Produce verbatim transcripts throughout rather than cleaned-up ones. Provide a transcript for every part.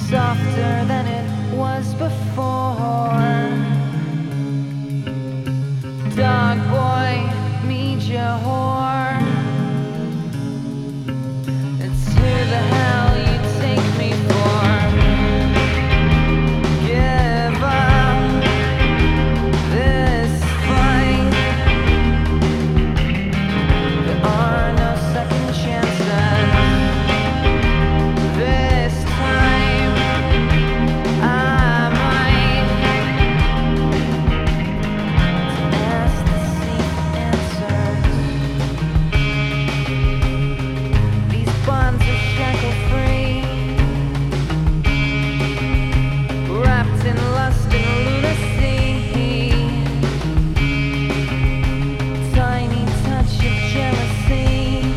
softer than it was before. Dog boy, meet your whore. It's who the hell you take me for. Give up this fight. There are no second chances. This time I might ask the same answers. These bonds are shackle free, wrapped in lust and lunacy. Tiny touch of jealousy.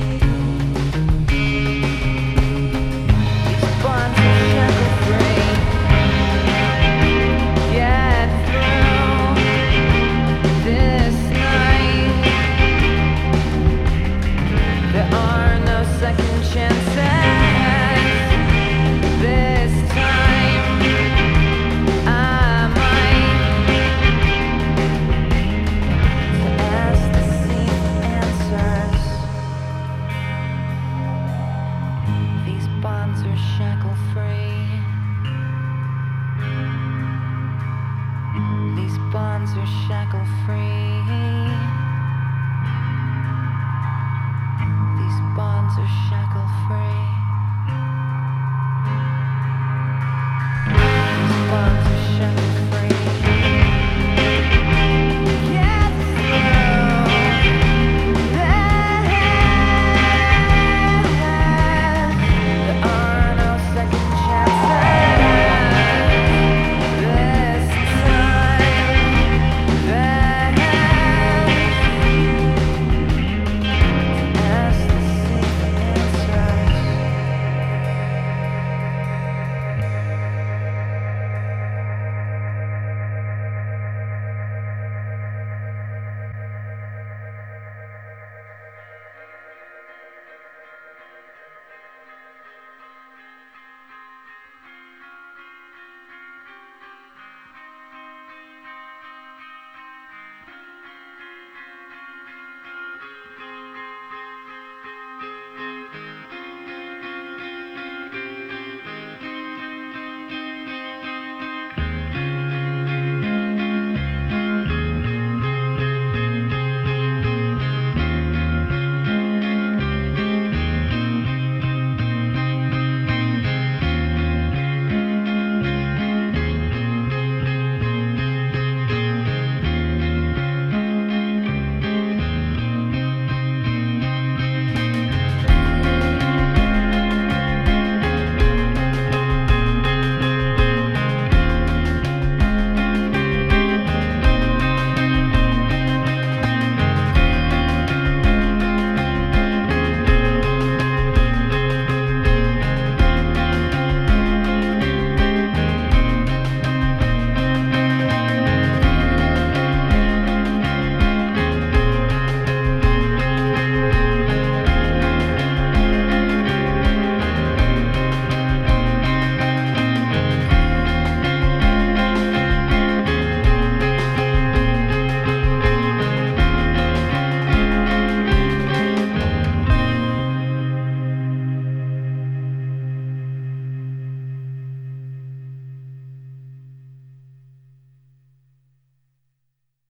These bonds are shackle free. Get through this night. There are no second chances. This time I might ask the same answers. These bonds are shackle free. These bonds are shackle free.